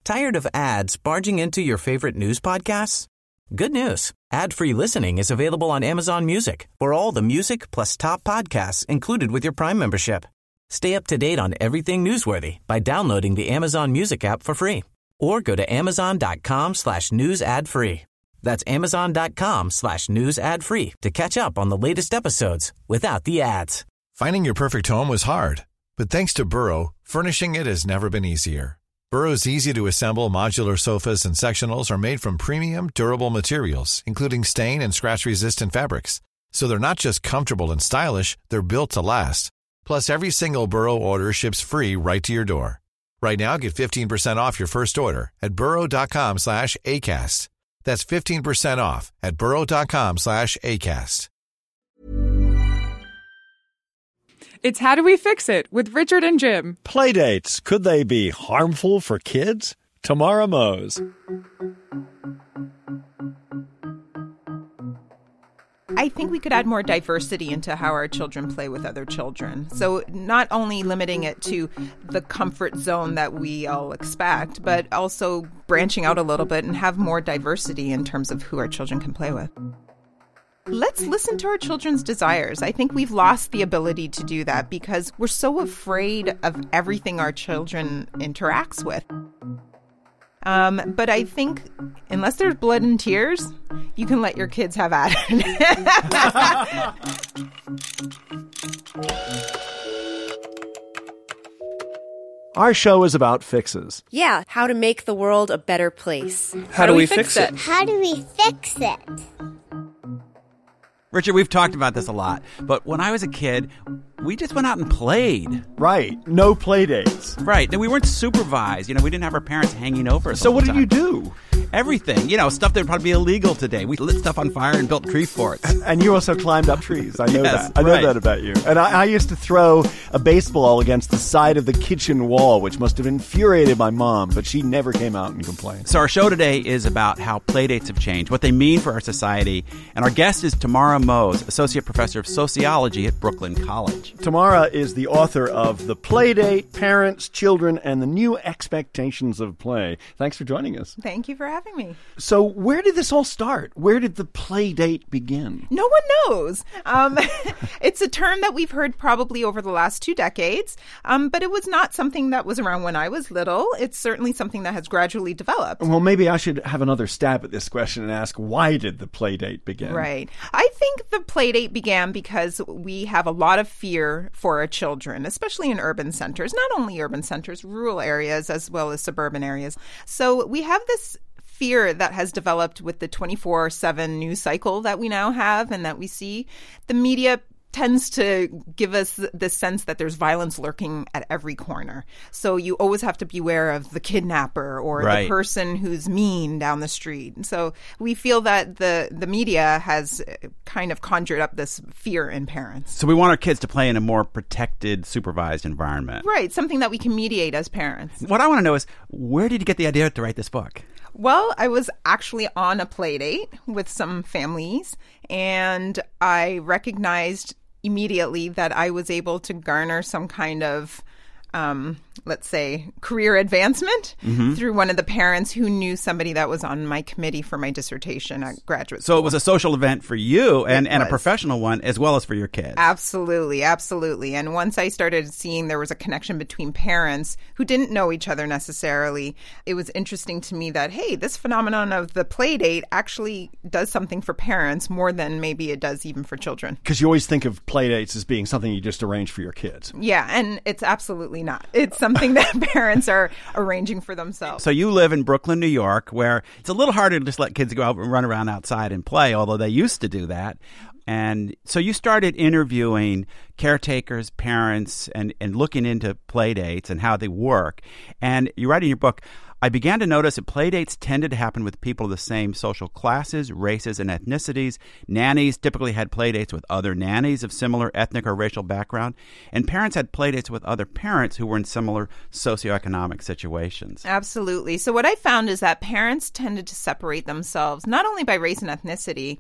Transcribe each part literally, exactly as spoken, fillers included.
Tired of ads barging into your favorite news podcasts? Good news. Ad-free listening is available on Amazon Music for all the music plus top podcasts included with your Prime membership. Stay up to date on everything newsworthy by downloading the Amazon Music app for free or go to amazon.com slash news ad free. That's amazon.com slash news ad free to catch up on the latest episodes without the ads. Finding your perfect home was hard, but thanks to Burrow, furnishing it has never been easier. Burrow's easy-to-assemble modular sofas and sectionals are made from premium, durable materials, including stain and scratch-resistant fabrics. So they're not just comfortable and stylish, they're built to last. Plus, every single Burrow order ships free right to your door. Right now, get fifteen percent off your first order at burrow.com slash ACAST. That's fifteen percent off at burrow.com slash ACAST. It's How Do We Fix It with Richard and Jim. Playdates. Could they be harmful for kids? Tamara Mose. I think we could add more diversity into how our children play with other children. So not only limiting it to the comfort zone that we all expect, but also branching out a little bit and have more diversity in terms of who our children can play with. Let's listen to our children's desires. I think we've lost the ability to do that because we're so afraid of everything our children interacts with. Um, but I think unless there's blood and tears, you can let your kids have at it. Our show is about fixes. Yeah, how to make the world a better place. How, how do, do we fix, fix it? it? How do we fix it? Richard, we've talked about this a lot, but when I was a kid, we just went out and played. Right. No play dates. Right. And we weren't supervised. You know, we didn't have our parents hanging over us. So all what the did time. you do? Everything. You know, stuff that would probably be illegal today. We lit stuff on fire and built tree forts. And you also climbed up trees. I know yes, that. I know right. that about you. And I, I used to throw a baseball against the side of the kitchen wall, which must have infuriated my mom, but she never came out and complained. So our show today is about how playdates have changed, what they mean for our society. And our guest is Tamara Mose, Associate Professor of Sociology at Brooklyn College. Tamara is the author of The Playdate, Parents, Children, and the New Expectations of Play. Thanks for joining us. Thank you for having me. So where did this all start? Where did the Playdate begin? No one knows. Um, it's a term that we've heard probably over the last two decades, um, but it was not something that was around when I was little. It's certainly something that has gradually developed. Well, maybe I should have another stab at this question and ask, why did the Playdate begin? Right. I think the Playdate began because we have a lot of fear for our children, especially in urban centers, not only urban centers, rural areas as well as suburban areas. So we have this fear that has developed with the twenty-four seven news cycle that we now have and that we see. The media tends to give us the sense that there's violence lurking at every corner. So you always have to beware of the kidnapper or right. the person who's mean down the street. And so we feel that the, the media has kind of conjured up this fear in parents. So we want our kids to play in a more protected, supervised environment. Right, something that we can mediate as parents. What I want to know is, where did you get the idea to write this book? Well, I was actually on a play date with some families, and I recognized immediately that I was able to garner some kind of, um, let's say, career advancement mm-hmm. through one of the parents who knew somebody that was on my committee for my dissertation at graduate school. So it was a social event for you and, and a professional one as well as for your kids. Absolutely, absolutely. And once I started seeing there was a connection between parents who didn't know each other necessarily, it was interesting to me that, hey, this phenomenon of the play date actually does something for parents more than maybe it does even for children. Because you always think of play dates as being something you just arrange for your kids. Yeah, and it's absolutely not. It's something that parents are arranging for themselves. So you live in Brooklyn, New York, where it's a little harder to just let kids go out and run around outside and play, although they used to do that. And so you started interviewing caretakers, parents, and, and looking into play dates and how they work. And you write in your book, I began to notice that playdates tended to happen with people of the same social classes, races, and ethnicities. Nannies typically had playdates with other nannies of similar ethnic or racial background, and parents had playdates with other parents who were in similar socioeconomic situations. Absolutely. So what I found is that parents tended to separate themselves not only by race and ethnicity,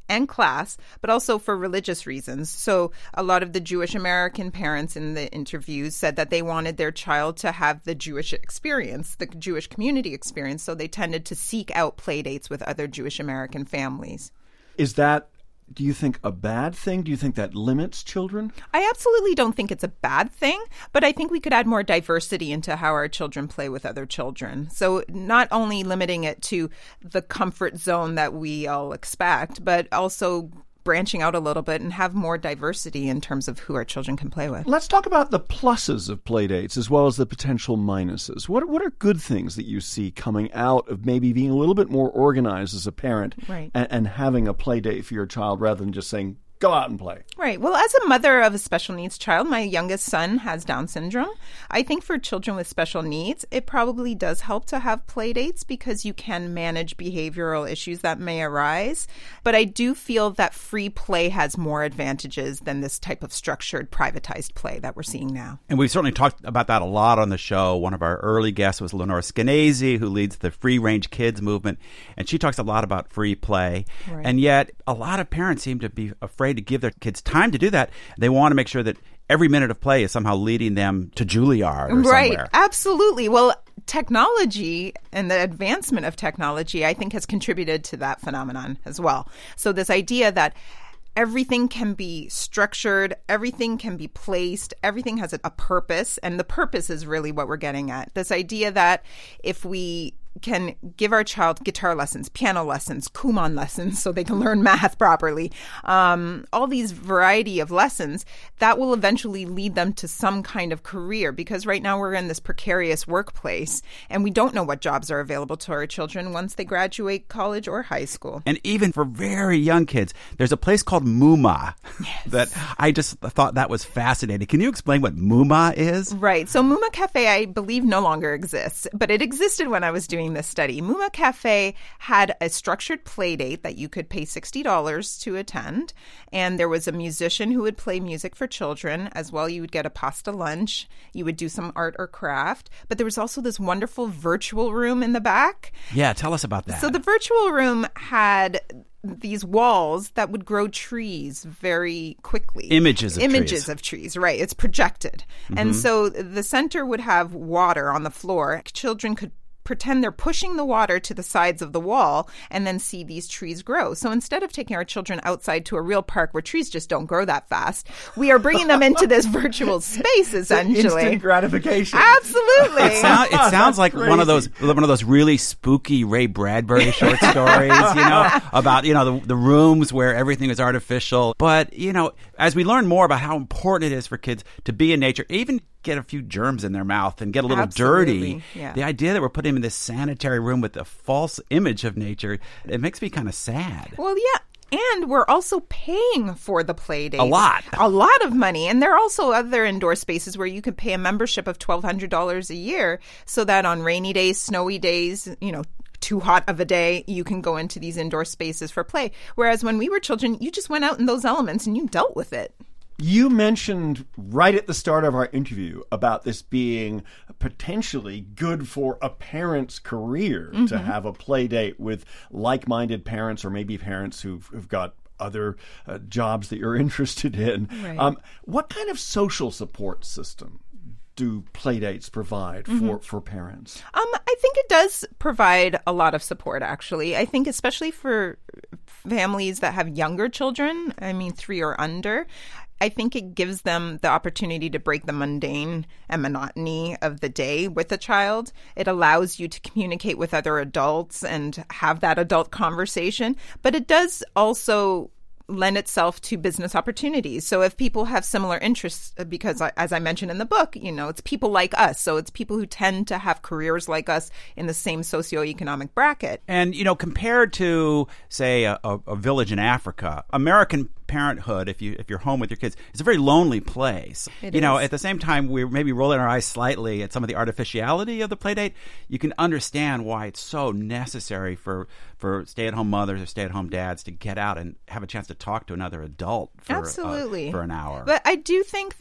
and class, but also for religious reasons. So a lot of the Jewish American parents in the interviews said that they wanted their child to have the Jewish experience, the Jewish community experience. So they tended to seek out play dates with other Jewish American families. Is that, do you think, a bad thing? Do you think that limits children? I absolutely don't think it's a bad thing, but I think we could add more diversity into how our children play with other children. So not only limiting it to the comfort zone that we all expect, but also branching out a little bit and have more diversity in terms of who our children can play with. Let's talk about the pluses of play dates as well as the potential minuses. What what are good things that you see coming out of maybe being a little bit more organized as a parent, right, and, and having a play date for your child rather than just saying, go out and play? Right. Well, as a mother of a special needs child, my youngest son has Down syndrome. I think for children with special needs, it probably does help to have play dates because you can manage behavioral issues that may arise. But I do feel that free play has more advantages than this type of structured, privatized play that we're seeing now. And we've certainly talked about that a lot on the show. One of our early guests was Lenore Skenazy, who leads the Free Range Kids movement. And she talks a lot about free play. Right. And yet a lot of parents seem to be afraid to give their kids time to do that. They want to make sure that every minute of play is somehow leading them to Juilliard or right, somewhere. Absolutely. Well, technology and the advancement of technology, I think, has contributed to that phenomenon as well. So this idea that everything can be structured, everything can be placed, everything has a, a purpose, and the purpose is really what we're getting at. This idea that if we can give our child guitar lessons, piano lessons, Kumon lessons so they can learn math properly, um, all these variety of lessons, that will eventually lead them to some kind of career, because right now we're in this precarious workplace and we don't know what jobs are available to our children once they graduate college or high school. And even for very young kids, there's a place called Muma yes. that I just thought that was fascinating. Can you explain what Muma is? Right. So Muma Cafe, I believe, no longer exists, but it existed when I was doing this study. Muma Cafe had a structured play date that you could pay sixty dollars to attend. And there was a musician who would play music for children. As well, you would get a pasta lunch. You would do some art or craft. But there was also this wonderful virtual room in the back. Yeah, tell us about that. So the virtual room had these walls that would grow trees very quickly. Images of Images trees. of trees, right. It's projected. Mm-hmm. And so the center would have water on the floor. Children could pretend they're pushing the water to the sides of the wall and then see these trees grow. So instead of taking our children outside to a real park where trees just don't grow that fast, we are bringing them into this virtual space, essentially. Instant gratification. Absolutely. It, sound, it sounds like crazy. one of those one of those really spooky Ray Bradbury short stories, you know, about, you know, the, the rooms where everything is artificial. But, you know, as we learn more about how important it is for kids to be in nature, even get a few germs in their mouth and get a little Absolutely. dirty. Yeah. The idea that we're putting them in this sanitary room with a false image of nature, it makes me kind of sad. Well, yeah. And we're also paying for the play date. A lot. A lot of money. And there are also other indoor spaces where you can pay a membership of twelve hundred dollars a year so that on rainy days, snowy days, you know, too hot of a day, you can go into these indoor spaces for play. Whereas when we were children, you just went out in those elements and you dealt with it. You mentioned right at the start of our interview about this being potentially good for a parent's career mm-hmm. to have a play date with like-minded parents, or maybe parents who've, who've got other uh, jobs that you're interested in. Right. Um, what kind of social support system do play dates provide mm-hmm. for, for parents? Um, I think it does provide a lot of support, actually. I think especially for families that have younger children, I mean, three or under, I think it gives them the opportunity to break the mundane and monotony of the day with a child. It allows you to communicate with other adults and have that adult conversation. But it does also lend itself to business opportunities. So if people have similar interests, because as I mentioned in the book, you know, it's people like us. So it's people who tend to have careers like us in the same socioeconomic bracket. And, you know, compared to, say, a, a, a village in Africa, American parenthood, if you if you're home with your kids, is a very lonely place. It you know, is. At the same time, we're maybe rolling our eyes slightly at some of the artificiality of the play date. You can understand why it's so necessary for for stay-at-home mothers or stay-at-home dads to get out and have a chance to talk to another adult for, Absolutely. Uh, for an hour. But I do think that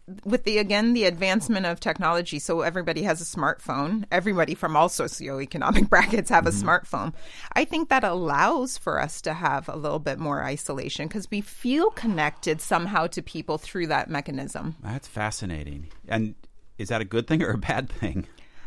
with the, again, the advancement of technology, so everybody has a smartphone, everybody from all socioeconomic brackets have mm-hmm. a smartphone. I think that allows for us to have a little bit more isolation because we feel connected somehow to people through that mechanism. That's fascinating. And is that a good thing or a bad thing?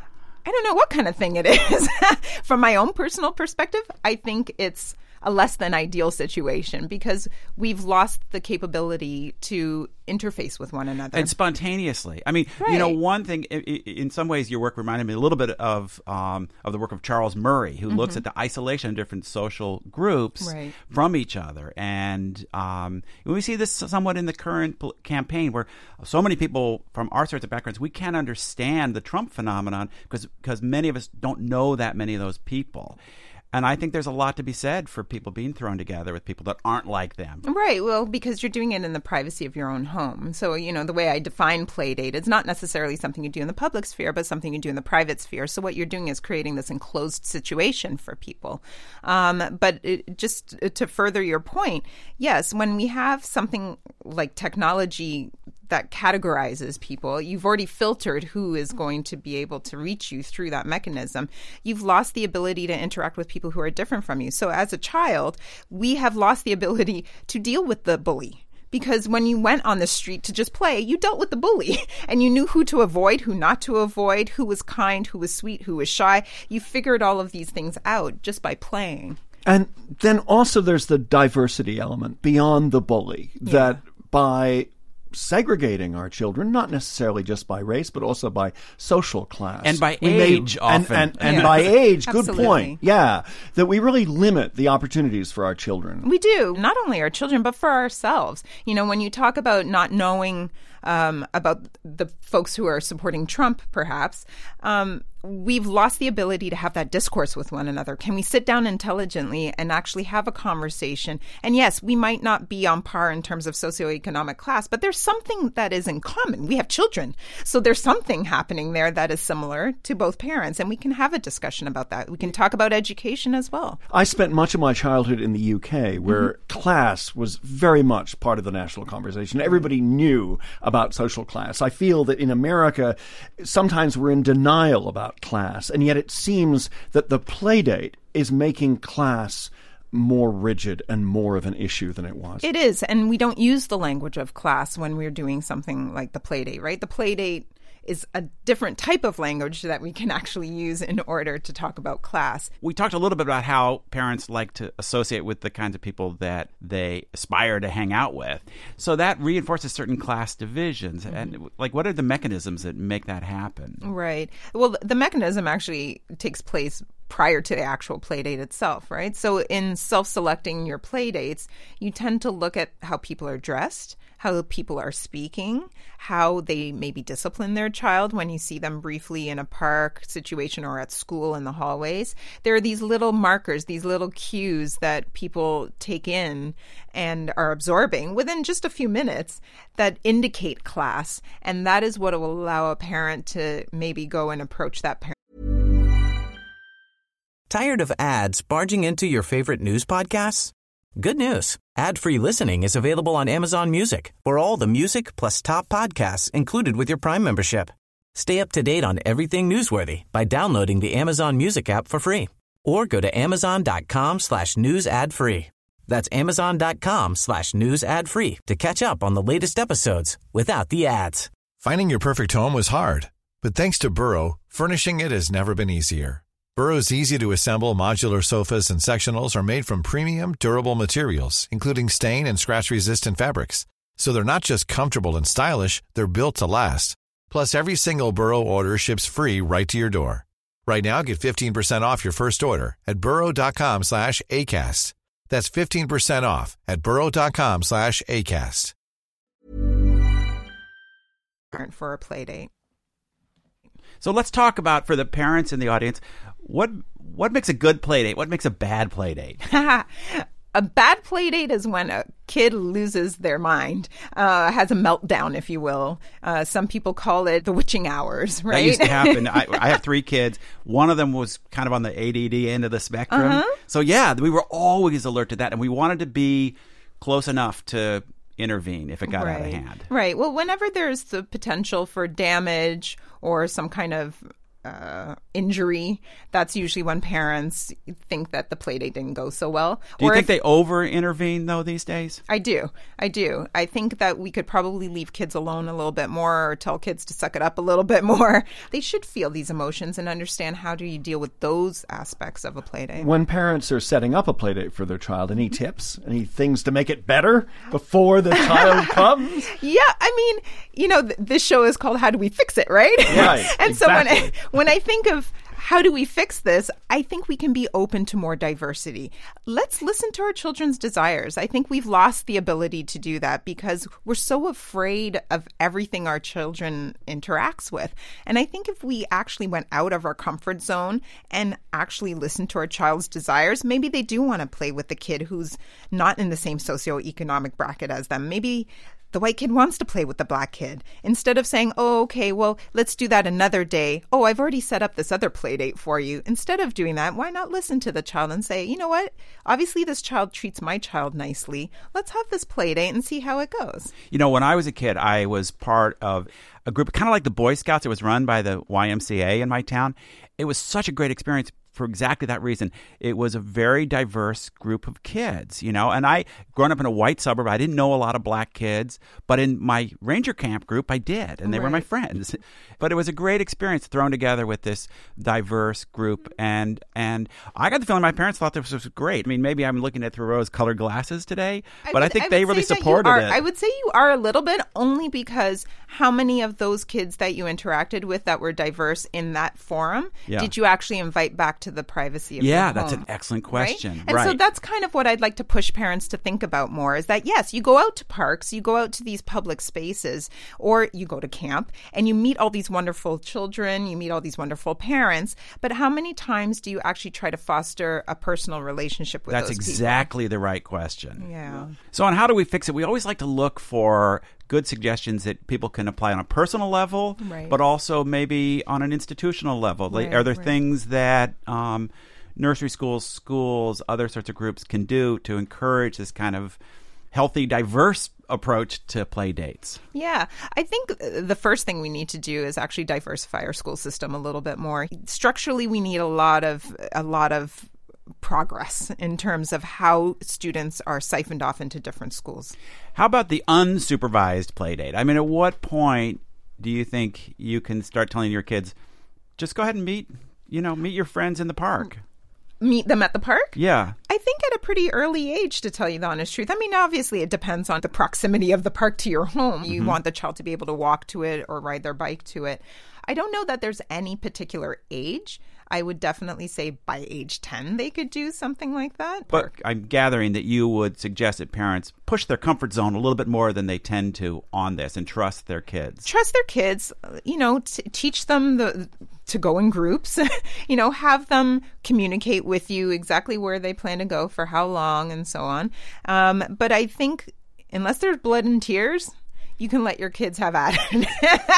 I don't know what kind of thing it is. From my own personal perspective, I think it's a less than ideal situation because we've lost the capability to interface with one another. And spontaneously. I mean, right. you know, one thing, in some ways your work reminded me a little bit of um, of the work of Charles Murray, who mm-hmm. looks at the isolation of different social groups right. from each other. And um, we see this somewhat in the current campaign where so many people from our sorts of backgrounds, we can't understand the Trump phenomenon because because many of us don't know that many of those people. And I think there's a lot to be said for people being thrown together with people that aren't like them. Right. Well, because you're doing it in the privacy of your own home. So, you know, the way I define play date, it's not necessarily something you do in the public sphere, but something you do in the private sphere. So what you're doing is creating this enclosed situation for people. Um, but it, just to further your point, yes, when we have something like technology that categorizes people, you've already filtered who is going to be able to reach you through that mechanism. You've lost the ability to interact with people who are different from you. So as a child, we have lost the ability to deal with the bully. Because when you went on the street to just play, you dealt with the bully and you knew who to avoid, who not to avoid, who was kind, who was sweet, who was shy. You figured all of these things out just by playing. And then also there's the diversity element beyond the bully, Yeah. that by segregating our children, not necessarily just by race, but also by social class. And by we age, may, often. And, and, and Yeah. by age, good Absolutely. point. Yeah, that we really limit the opportunities for our children. We do, not only our children, but for ourselves. You know, when you talk about not knowing um, about the folks who are supporting Trump, perhaps, um, we've lost the ability to have that discourse with one another. Can we sit down intelligently and actually have a conversation? And yes, we might not be on par in terms of socioeconomic class, but there's something that is in common. We have children. So there's something happening there that is similar to both parents, and we can have a discussion about that. We can talk about education as well. I spent much of my childhood in the U K where mm-hmm. class was very much part of the national conversation. Everybody knew about social class. I feel that in America, sometimes we're in denial about class, and yet it seems that the play date is making class more rigid and more of an issue than it was. It is, and we don't use the language of class when we're doing something like the play date, right? The play date is a different type of language that we can actually use in order to talk about class. We talked a little bit about how parents like to associate with the kinds of people that they aspire to hang out with. So that reinforces certain class divisions. Mm-hmm. And like, what are the mechanisms that make that happen? Right. Well, the mechanism actually takes place prior to the actual play date itself, right? So in self-selecting your play dates, you tend to look at how people are dressed, how people are speaking, how they maybe discipline their child when you see them briefly in a park situation or at school in the hallways. There are these little markers, these little cues that people take in and are absorbing within just a few minutes that indicate class. And that is what will allow a parent to maybe go and approach that parent. Tired of ads barging into your favorite news podcasts? Good news. Ad-free listening is available on Amazon Music for all the music plus top podcasts included with your Prime membership. Stay up to date on everything newsworthy by downloading the Amazon Music app for free or go to amazon.com slash news ad free. That's amazon.com slash news ad free to catch up on the latest episodes without the ads. Finding your perfect home was hard, but thanks to Burrow, furnishing it has never been easier. Burrow's easy-to-assemble modular sofas and sectionals are made from premium, durable materials, including stain and scratch-resistant fabrics. So they're not just comfortable and stylish, they're built to last. Plus, every single Burrow order ships free right to your door. Right now, get fifteen percent off your first order at burrow.com slash ACAST. That's fifteen percent off at burrow.com slash ACAST. For a play date. So let's talk about, for the parents in the audience, what what makes a good play date? What makes a bad play date? A bad play date is when a kid loses their mind, uh, has a meltdown, if you will. Uh, some people call it the witching hours, right? That used to happen. I, I have three kids. One of them was kind of on the A D D end of the spectrum. Uh-huh. So yeah, we were always alert to that, and we wanted to be close enough to intervene if it got right. out of hand. Right. Well, whenever there's the potential for damage or some kind of Uh, injury, that's usually when parents think that the play date didn't go so well. Do you or think if, they over-intervene, though, these days? I do. I do. I think that we could probably leave kids alone a little bit more or tell kids to suck it up a little bit more. They should feel these emotions and understand how do you deal with those aspects of a play date. When parents are setting up a play date for their child, any tips, any things to make it better before the child comes? Yeah. I mean, you know, th- this show is called How Do We Fix It, right? Right. and exactly. so when I, when I think of how do we fix this, I think we can be open to more diversity. Let's listen to our children's desires. I think we've lost the ability to do that because we're so afraid of everything our children interacts with. And I think if we actually went out of our comfort zone and actually listened to our child's desires, maybe they do want to play with the kid who's not in the same socioeconomic bracket as them. Maybe the white kid wants to play with the black kid. Instead of saying, oh, okay, well, let's do that another day. Oh, I've already set up this other play date for you. Instead of doing that, why not listen to the child and say, you know what? Obviously, this child treats my child nicely. Let's have this play date and see how it goes. You know, when I was a kid, I was part of a group kind of like the Boy Scouts. It was run by the Y M C A in my town. It was such a great experience for exactly that reason. It was a very diverse group of kids, you know, and I, growing up in a white suburb, I didn't know a lot of black kids, but in my ranger camp group, I did, and they right. were my friends. But it was a great experience thrown together with this diverse group, and and I got the feeling my parents thought this was great. I mean, maybe I'm looking at it through rose-colored glasses today, I but would, I think I they would really say that you supported are, it. I would say you are a little bit, only because how many of those kids that you interacted with that were diverse in that forum Yeah. did you actually invite back to the privacy of Yeah, your that's home? an excellent question. Right? And so Right. that's kind of what I'd like to push parents to think about more is that, yes, you go out to parks, you go out to these public spaces, or you go to camp and you meet all these wonderful children, you meet all these wonderful parents, but how many times do you actually try to foster a personal relationship with That's those exactly the right question. people? Yeah. So on How Do We Fix It, we always like to look for good suggestions that people can apply on a personal level, Right. but also maybe on an institutional level. Like, Right, are there right. things that um, nursery schools, schools, other sorts of groups can do to encourage this kind of healthy, diverse approach to play dates? Yeah, I think the first thing we need to do is actually diversify our school system a little bit more. Structurally, we need a lot of a lot of progress in terms of how students are siphoned off into different schools. How about the unsupervised play date? I mean, at what point do you think you can start telling your kids, just go ahead and meet, you know, meet your friends in the park? Meet them at the park? Yeah. I think at a pretty early age, to tell you the honest truth. I mean, obviously, it depends on the proximity of the park to your home. You Mm-hmm. want the child to be able to walk to it or ride their bike to it. I don't know that there's any particular age. I would definitely say by age ten, they could do something like that. But I'm gathering that you would suggest that parents push their comfort zone a little bit more than they tend to on this and trust their kids. Trust their kids, you know, t- teach them the to go in groups, you know, have them communicate with you exactly where they plan to go for how long and so on. Um, but I think unless there's blood and tears, you can let your kids have at it.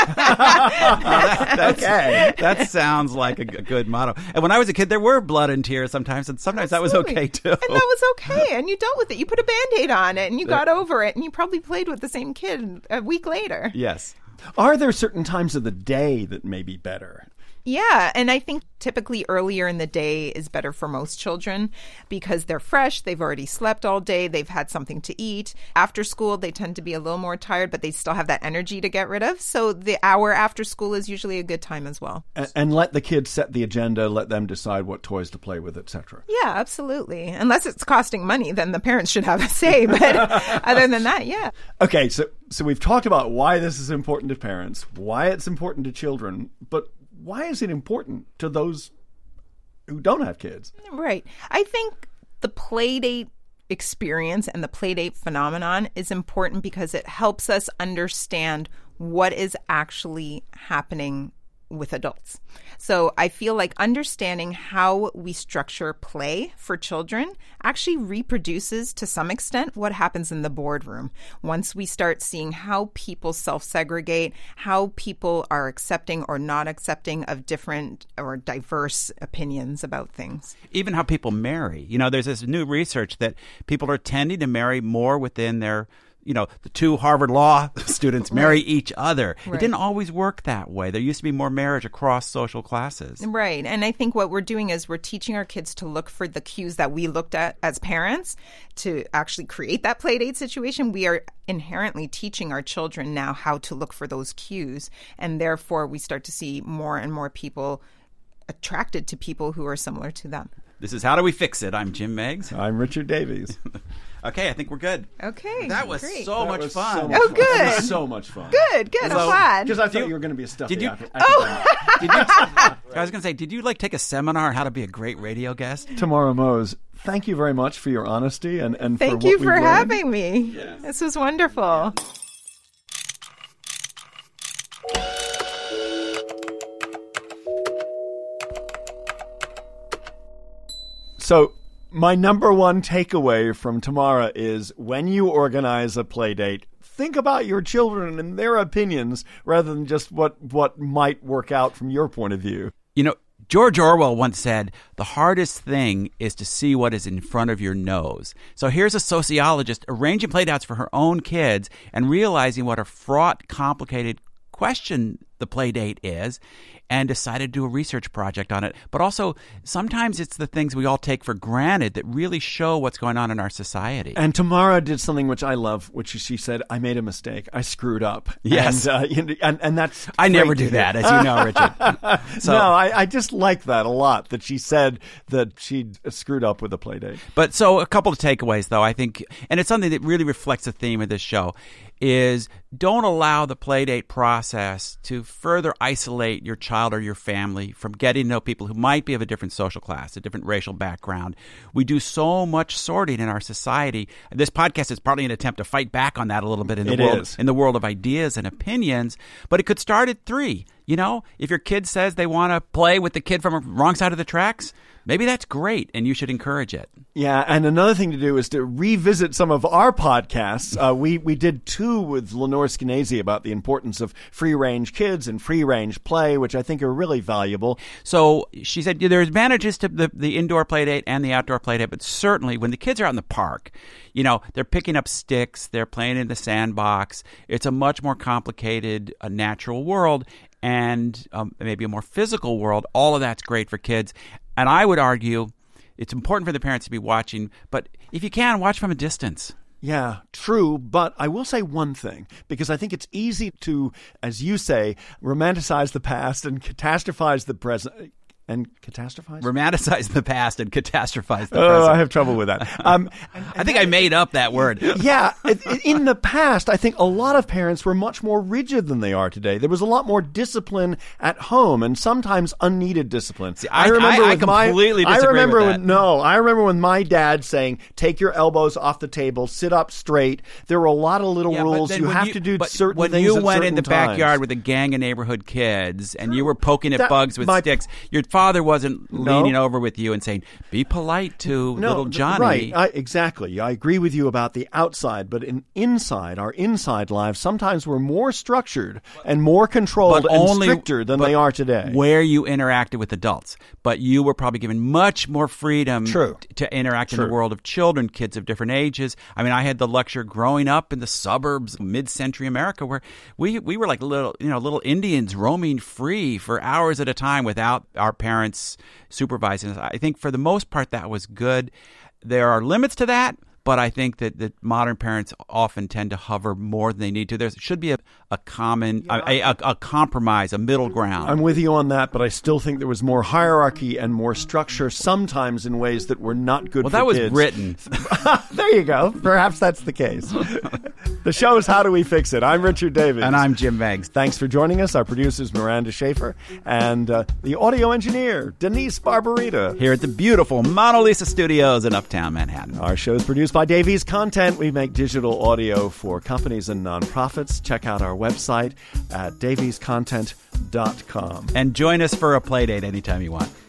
That's, okay. That sounds like a, g- good motto. And when I was a kid, there were blood and tears sometimes, and sometimes Absolutely. that was okay too. And that was okay. And you dealt with it. You put a Band-Aid on it and you got over it. And you probably played with the same kid a week later. Yes. Are there certain times of the day that may be better? Yeah, and I think typically earlier in the day is better for most children because they're fresh, they've already slept all day, they've had something to eat. After school, they tend to be a little more tired, but they still have that energy to get rid of. So the hour after school is usually a good time as well. And, and let the kids set the agenda, let them decide what toys to play with, et cetera. Yeah, absolutely. Unless it's costing money, then the parents should have a say. But other than that, yeah. Okay, so so we've talked about why this is important to parents, why it's important to children, but why is it important to those who don't have kids? Right. I think the play date experience and the play date phenomenon is important because it helps us understand what is actually happening with adults. So I feel like understanding how we structure play for children actually reproduces to some extent what happens in the boardroom. Once we start seeing how people self-segregate, how people are accepting or not accepting of different or diverse opinions about things. Even how people marry. You know, there's this new research that people are tending to marry more within their you know, the two Harvard Law students marry Right. each other. Right. It didn't always work that way. There used to be more marriage across social classes. Right. And I think what we're doing is we're teaching our kids to look for the cues that we looked at as parents to actually create that play date situation. We are inherently teaching our children now how to look for those cues. And therefore, we start to see more and more people attracted to people who are similar to them. This is How Do We Fix It? I'm Jim Meigs. I'm Richard Davies. Okay, I think we're good. Okay. That was great. so That much was fun. so much Oh, fun. good. That was so much fun. Good, good. So- I'm glad. Because I thought you were going to be a stuffy. Did you- academic. Oh. Did you, I was going to say, did you like take a seminar on how to be a great radio guest? Tamara Mose, thank you very much for your honesty and, and Thank for you what for we've learned. having me. This was wonderful. So, my number one takeaway from Tamara is when you organize a play date, think about your children and their opinions rather than just what, what might work out from your point of view. You know, George Orwell once said, the hardest thing is to see what is in front of your nose. So here's a sociologist arranging playdates for her own kids and realizing what a fraught, complicated question the play date is, and decided to do a research project on it. But also, sometimes it's the things we all take for granted that really show what's going on in our society. And Tamara did something which I love, which she said, I made a mistake. I screwed up. Yes. And, uh, you know, and, and that's I never great do to hear. that, as you know, Richard. So- no, I, I just like that a lot, that she said that she screwed up with the play date. But so a couple of takeaways, though, I think, and it's something that really reflects the theme of this show, is don't allow the playdate process to further isolate your child or your family from getting to know people who might be of a different social class, a different racial background. We do so much sorting in our society. This podcast is partly an attempt to fight back on that a little bit in the It world is. in the world of ideas and opinions, but it could start at three. You know, if your kid says they want to play with the kid from the wrong side of the tracks, maybe that's great, and you should encourage it. Yeah, and another thing to do is to revisit some of our podcasts. Uh, we we did two with Lenore Skenazy about the importance of free-range kids and free-range play, which I think are really valuable. So she said yeah, there are advantages to the, the indoor play date and the outdoor play date, but certainly when the kids are out in the park, you know, they're picking up sticks, they're playing in the sandbox. It's a much more complicated, uh, natural world, and um, maybe a more physical world. All of that's great for kids. And I would argue it's important for the parents to be watching, but if you can, watch from a distance. Yeah, true, but I will say one thing, because I think it's easy to, as you say, romanticize the past and catastrophize the present. And catastrophize? Romanticize the past and catastrophize the Oh, present. I have trouble with that. Um, and- I think I made up that word. yeah, it- it- in the past, I think a lot of parents were much more rigid than they are today. There was a lot more discipline at home, and sometimes unneeded discipline. See, I- I- I with my- completely I disagree remember with when, that. no, I remember when my dad saying, "Take your elbows off the table, sit up straight." There were a lot of little Yeah, but rules. then You when have to do but certain when things. you at went in certain the times. backyard with a gang of neighborhood kids and you were poking at That- bugs with my- sticks, your father wasn't No. leaning over with you and saying, "Be polite to No, little th- Johnny." Right, I, exactly. I agree with you about the outside, but in inside, our inside lives, sometimes we're more structured and more controlled But and only- stricter than but they are today. Where you interacted with adults, but you were probably given much more freedom True. t- to interact in True. the world of children, kids of different ages. I mean, I had the luxury growing up in the suburbs, mid-century America, where we we were like little you know little Indians roaming free for hours at a time without our parents supervising us. I think for the most part that was good. There are limits to that. But I think that, that modern parents often tend to hover more than they need to. There should be a, a common, a, a, a compromise, a middle ground. I'm with you on that, but I still think there was more hierarchy and more structure, sometimes in ways that were not good well, for that was kids. Britain. There you go. Perhaps that's the case. The show is How Do We Fix It? I'm Richard Davies. And I'm Jim Meigs. Thanks for joining us. Our producer is Miranda Schaefer. And uh, the audio engineer, Denise Barbarita. Here at the beautiful Mona Lisa Studios in Uptown Manhattan. Our show is produced by Davies Content. We make digital audio for companies and nonprofits. Check out our website at davies content dot com. And join us for a play date anytime you want.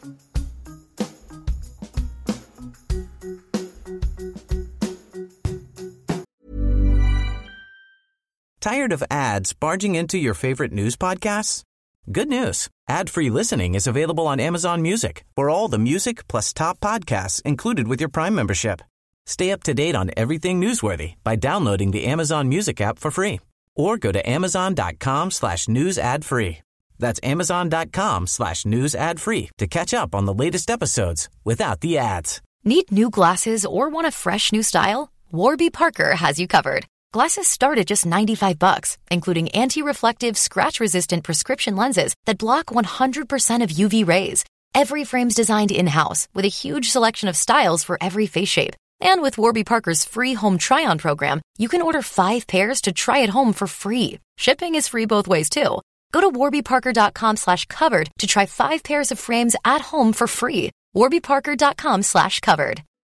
Tired of ads barging into your favorite news podcasts? Good news. Ad-free listening is available on Amazon Music for all the music plus top podcasts included with your Prime membership. Stay up to date on everything newsworthy by downloading the Amazon Music app for free or go to amazon.com slash news ad free. That's amazon.com slash news ad free to catch up on the latest episodes without the ads. Need new glasses or want a fresh new style? Warby Parker has you covered. Glasses start at just ninety-five bucks, including anti-reflective, scratch-resistant prescription lenses that block one hundred percent of U V rays. Every frame's designed in-house with a huge selection of styles for every face shape. And with Warby Parker's free home try-on program, you can order five pairs to try at home for free. Shipping is free both ways, too. Go to warbyparker.com slash covered to try five pairs of frames at home for free. warbyparker.com slash covered.